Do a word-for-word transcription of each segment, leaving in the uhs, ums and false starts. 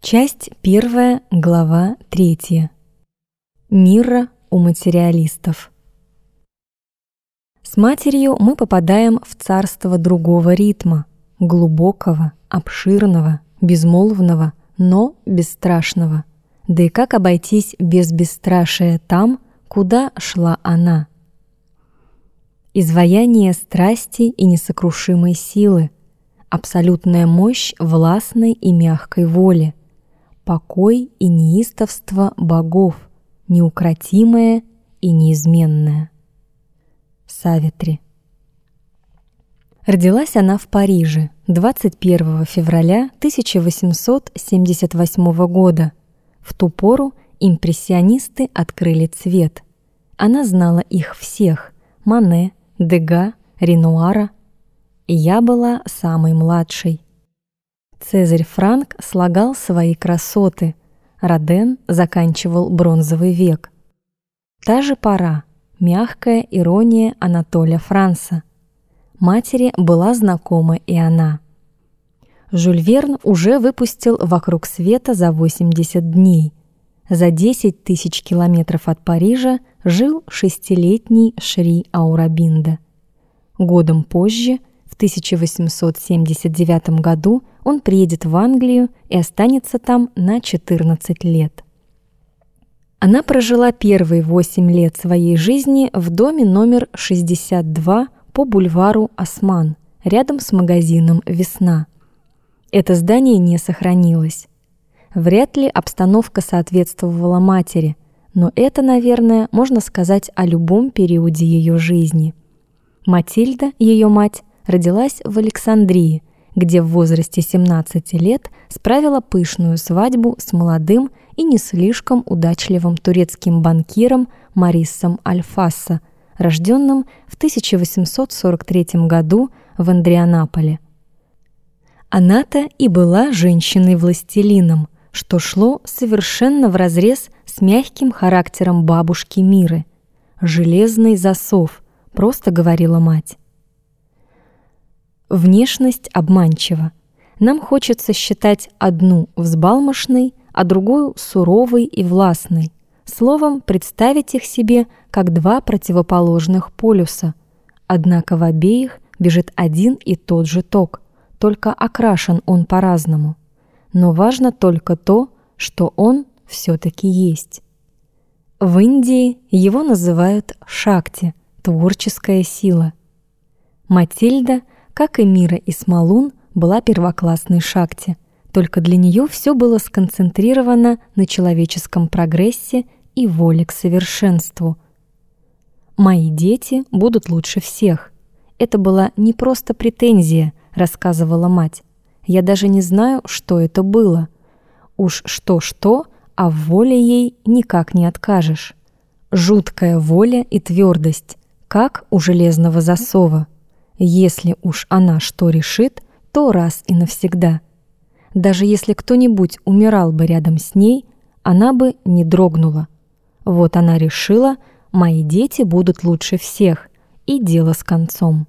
Часть первая, глава третья. Мирра у материалистов. С матерью мы попадаем в царство другого ритма, глубокого, обширного, безмолвного, но бесстрашного. Да и как обойтись без бесстрашия там, куда шла она? Изваяние страсти и несокрушимой силы, абсолютная мощь властной и мягкой воли, покой и неистовство богов, неукротимое и неизменное. Савитри. Родилась она в Париже двадцать первого февраля тысяча восемьсот семьдесят восьмого года. В ту пору импрессионисты открыли цвет. Она знала их всех – Мане, Дега, Ренуара. Я была самой младшей. Цезарь Франк слагал свои красоты, Роден заканчивал бронзовый век. Та же пора, мягкая ирония Анатоля Франса. Матери была знакома и она. Жюль Верн уже выпустил «Вокруг света за восемьдесят дней». За десять тысяч километров от Парижа жил шестилетний Шри Аурабинда. Годом позже, в тысяча восемьсот семьдесят девятом году, он приедет в Англию и останется там на четырнадцать лет. Она прожила первые восемь лет своей жизни в доме номер шестьдесят два по бульвару Осман, рядом с магазином «Весна». Это здание не сохранилось. Вряд ли обстановка соответствовала матери, но это, наверное, можно сказать о любом периоде ее жизни. Матильда, ее мать, родилась в Александрии, где в возрасте семнадцати лет справила пышную свадьбу с молодым и не слишком удачливым турецким банкиром Мариссом Аль-Фасса, рожденным в тысяча восемьсот сорок третьем году в Андрианаполе. Она-то и была женщиной-властелином, что шло совершенно вразрез с мягким характером бабушки Миры. «Железный засов», — просто говорила мать. Внешность обманчива. Нам хочется считать одну взбалмошной, а другую суровой и властной. Словом, представить их себе как два противоположных полюса. Однако в обеих бежит один и тот же ток, только окрашен он по-разному. Но важно только то, что он все-таки есть. В Индии его называют Шакти, творческая сила. Матильда, как и Мира Исмалун, была первоклассной Шакти, только для нее все было сконцентрировано на человеческом прогрессе и воле к совершенству. «Мои дети будут лучше всех». Это была не просто претензия, рассказывала мать. Я даже не знаю, что это было. Уж что-что, а в воле ей никак не откажешь. Жуткая воля и твердость, как у железного засова. Если уж она что решит, то раз и навсегда. Даже если кто-нибудь умирал бы рядом с ней, она бы не дрогнула. Вот она решила, мои дети будут лучше всех, и дело с концом.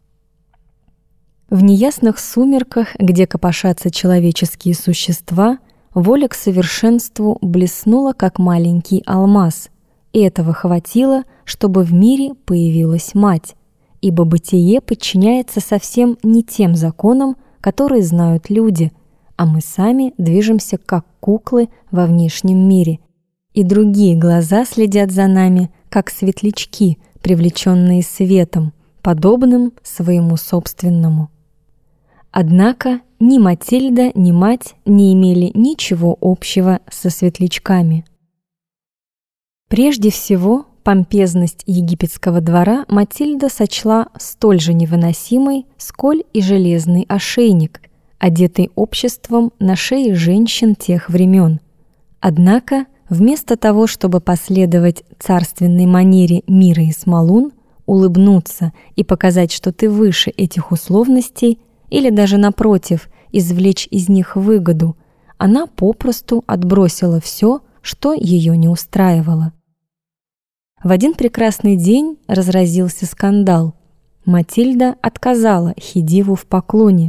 В неясных сумерках, где копошатся человеческие существа, воля к совершенству блеснула, как маленький алмаз, и этого хватило, чтобы в мире появилась мать, ибо бытие подчиняется совсем не тем законам, которые знают люди, а мы сами движемся как куклы во внешнем мире, и другие глаза следят за нами, как светлячки, привлеченные светом, подобным своему собственному. Однако ни Матильда, ни мать не имели ничего общего со светлячками. Прежде всего, помпезность египетского двора Матильда сочла столь же невыносимой, сколь и железный ошейник, одетый обществом на шее женщин тех времен. Однако, вместо того, чтобы последовать царственной манере Миры Исмалун, улыбнуться и показать, что ты выше этих условностей, или даже напротив, извлечь из них выгоду, она попросту отбросила все, что ее не устраивало. В один прекрасный день разразился скандал. Матильда отказала Хидиву в поклоне.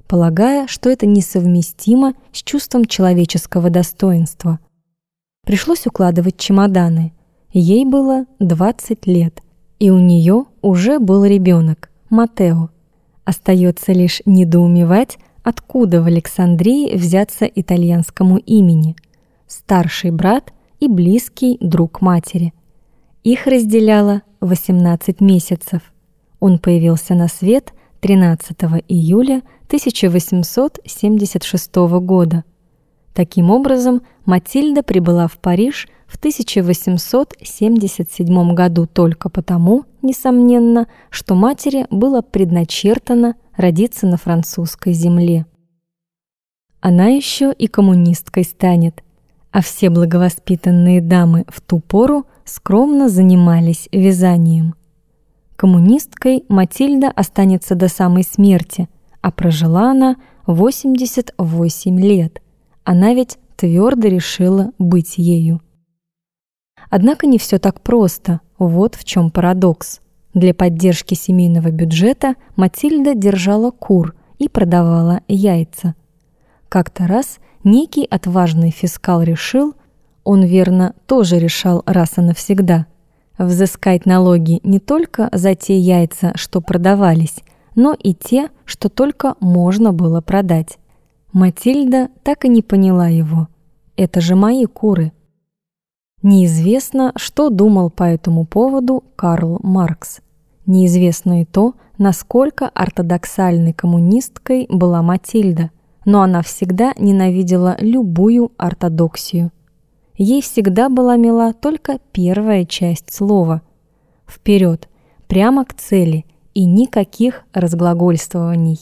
полагая, что это несовместимо с чувством человеческого достоинства. Пришлось укладывать чемоданы. Ей было двадцать лет, и у нее уже был ребенок, Матео. Остается лишь недоумевать, откуда в Александрии взяться итальянскому имени. Старший брат и близкий друг матери. Их разделяло восемнадцать месяцев. Он появился на свет тринадцатого июля тысяча восемьсот семьдесят шестого года. Таким образом, Матильда прибыла в Париж в тысяча восемьсот семьдесят седьмом году только потому, несомненно, что матери было предначертано родиться на французской земле. Она еще и коммунисткой станет, а все благовоспитанные дамы в ту пору скромно занимались вязанием. Коммунисткой Матильда останется до самой смерти, а прожила она восемьдесят восемь лет. Она ведь твердо решила быть ею. Однако не все так просто, вот в чем парадокс. Для поддержки семейного бюджета Матильда держала кур и продавала яйца. Как-то раз некий отважный фискал решил, он, верно, тоже решал раз и навсегда, взыскать налоги не только за те яйца, что продавались, но и те, что только можно было продать. Матильда так и не поняла его. Это же мои куры. Неизвестно, что думал по этому поводу Карл Маркс. Неизвестно и то, насколько ортодоксальной коммунисткой была Матильда, но она всегда ненавидела любую ортодоксию. Ей всегда была мила только первая часть слова. Вперед, прямо к цели и никаких разглагольствований.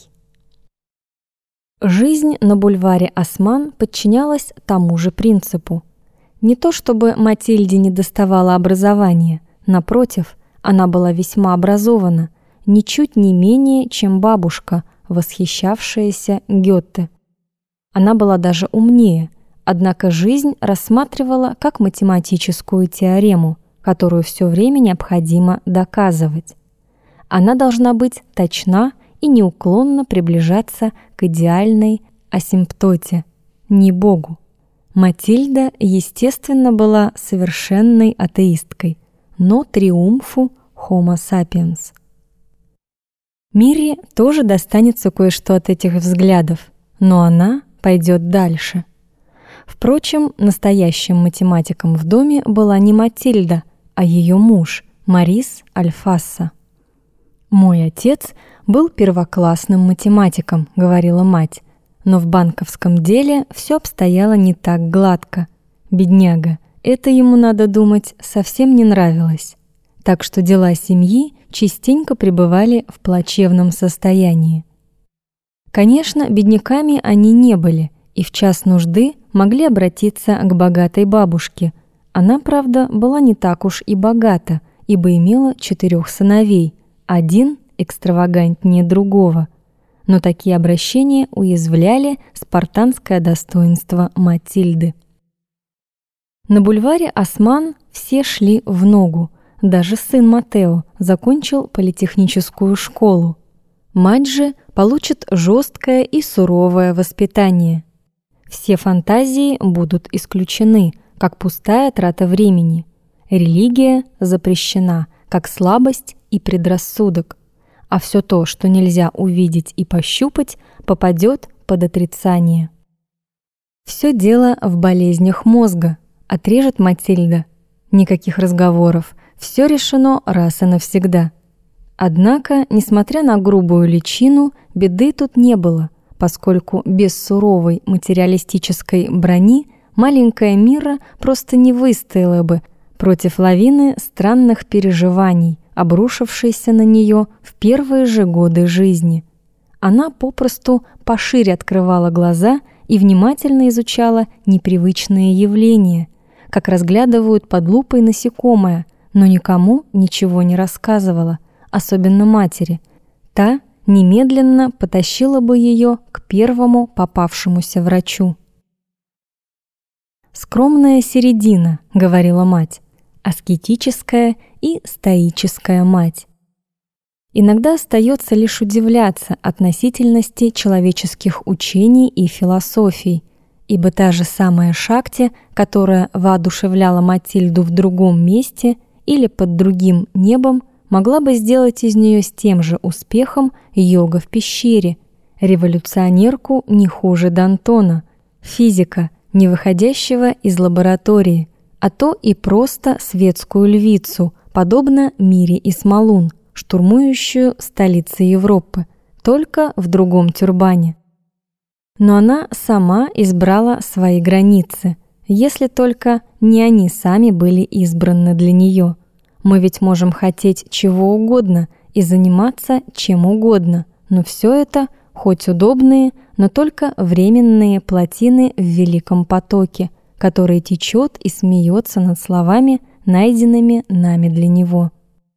Жизнь на бульваре Осман подчинялась тому же принципу. Не то чтобы Матильде недоставало образования, напротив, она была весьма образована, ничуть не менее, чем бабушка, восхищавшаяся Гёте. Она была даже умнее, однако жизнь рассматривала как математическую теорему, которую все время необходимо доказывать. Она должна быть точна и неуклонно приближаться к идеальной асимптоте, не Богу. Матильда, естественно, была совершенной атеисткой, но триумфу Homo sapiens. Мире тоже достанется кое-что от этих взглядов, но она пойдет дальше. Впрочем, настоящим математиком в доме была не Матильда, а ее муж, Морис Альфасса. «Мой отец был первоклассным математиком», — говорила мать, но в банковском деле все обстояло не так гладко. Бедняга, это ему, надо думать, совсем не нравилось. Так что дела семьи частенько пребывали в плачевном состоянии. Конечно, бедняками они не были, и в час нужды могли обратиться к богатой бабушке. Она, правда, была не так уж и богата, ибо имела четырех сыновей, один экстравагантнее другого. Но такие обращения уязвляли спартанское достоинство Матильды. На бульваре Осман все шли в ногу, даже сын Матео закончил политехническую школу. Мать же получит жесткое и суровое воспитание. Все фантазии будут исключены, как пустая трата времени. Религия запрещена, как слабость и предрассудок. А все то, что нельзя увидеть и пощупать, попадет под отрицание. Все дело в болезнях мозга, отрежет Матильда. Никаких разговоров, все решено раз и навсегда. Однако, несмотря на грубую личину, беды тут не было, поскольку без суровой материалистической брони маленькая Мира просто не выстояла бы против лавины странных переживаний, обрушившейся на нее в первые же годы жизни. Она попросту пошире открывала глаза и внимательно изучала непривычные явления, как разглядывают под лупой насекомое, но никому ничего не рассказывала, особенно матери. Та немедленно потащила бы ее к первому попавшемуся врачу. «Скромная середина», — говорила мать, аскетическая и стоическая мать. Иногда остается лишь удивляться относительности человеческих учений и философий, ибо та же самая Шакти, которая воодушевляла Матильду в другом месте или под другим небом, могла бы сделать из нее с тем же успехом йога в пещере, революционерку не хуже Д'Антона, физика, не выходящего из лаборатории, а то и просто светскую львицу, подобно Мире Исмалун, штурмующую столицы Европы, только в другом тюрбане. Но она сама избрала свои границы, если только не они сами были избраны для нее. Мы ведь можем хотеть чего угодно и заниматься чем угодно, но все это хоть удобные, но только временные плотины в великом потоке, который течет и смеется над словами, найденными нами для него.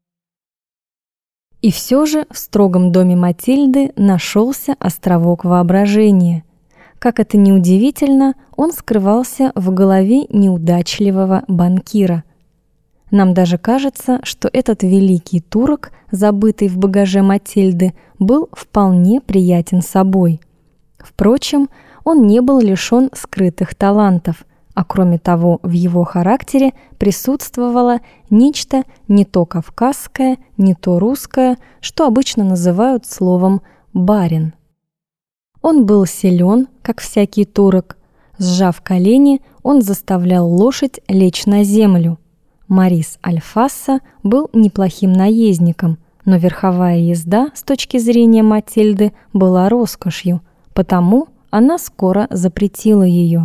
И все же в строгом доме Матильды нашелся островок воображения. Как это ни удивительно, он скрывался в голове неудачливого банкира. Нам даже кажется, что этот великий турок, забытый в багаже Матильды, был вполне приятен собой. Впрочем, он не был лишен скрытых талантов, а кроме того, в его характере присутствовало нечто не то кавказское, не то русское, что обычно называют словом «барин». Он был силен, как всякий турок. Сжав колени, он заставлял лошадь лечь на землю. Морис Аль-Фасса был неплохим наездником, но верховая езда с точки зрения Матильды была роскошью, потому она скоро запретила ее.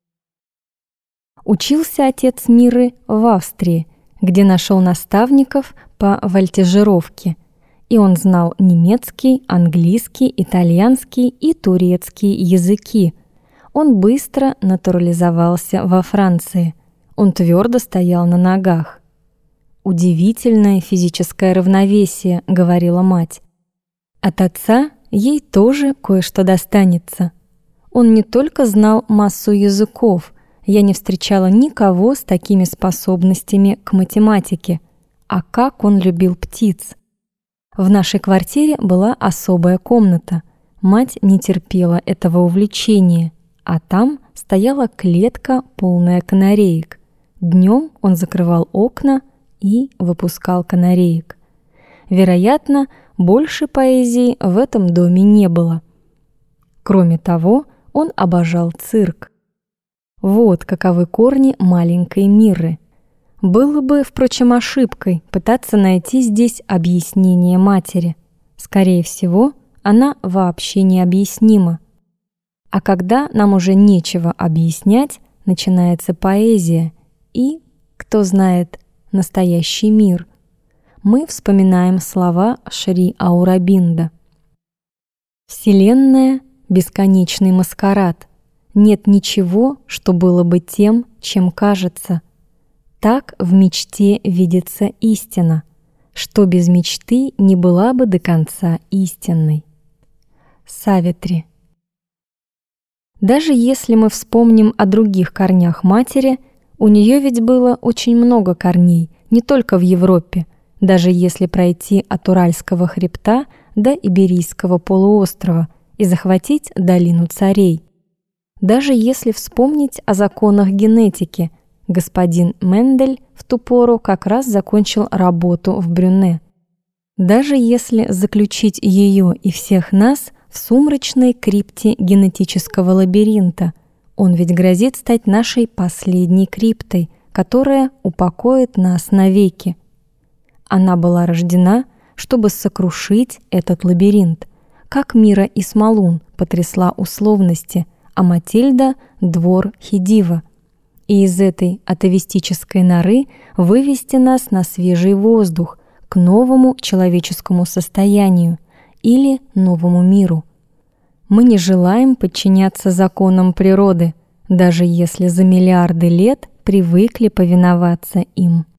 Учился отец Миры в Австрии, где нашел наставников по вольтежировке, и он знал немецкий, английский, итальянский и турецкий языки. Он быстро натурализовался во Франции. Он твердо стоял на ногах. «Удивительное физическое равновесие», — говорила мать. От отца ей тоже кое-что достанется. Он не только знал массу языков, я не встречала никого с такими способностями к математике, а как он любил птиц. В нашей квартире была особая комната. Мать не терпела этого увлечения, а там стояла клетка, полная канареек. Днем он закрывал окна и выпускал канареек. Вероятно, больше поэзии в этом доме не было. Кроме того, он обожал цирк. Вот каковы корни маленькой Мирры. Было бы, впрочем, ошибкой пытаться найти здесь объяснение матери. Скорее всего, она вообще необъяснима. А когда нам уже нечего объяснять, начинается поэзия и, кто знает, настоящий мир. Мы вспоминаем слова Шри Аурабинда. «Вселенная — бесконечный маскарад. Нет ничего, что было бы тем, чем кажется. Так в мечте видится истина, что без мечты не была бы до конца истинной». Савитри. Даже если мы вспомним о других корнях матери, у нее ведь было очень много корней, не только в Европе, даже если пройти от Уральского хребта до Иберийского полуострова и захватить долину царей. Даже если вспомнить о законах генетики, господин Мендель в ту пору как раз закончил работу в Брюнне. Даже если заключить ее и всех нас в сумрачной крипте генетического лабиринта, он ведь грозит стать нашей последней криптой, которая упокоит нас навеки. Она была рождена, чтобы сокрушить этот лабиринт, как Мира Исмалун потрясла условности, а Матильда — двор Хидива. И из этой атовистической норы вывести нас на свежий воздух, к новому человеческому состоянию или новому миру. Мы не желаем подчиняться законам природы, даже если за миллиарды лет привыкли повиноваться им.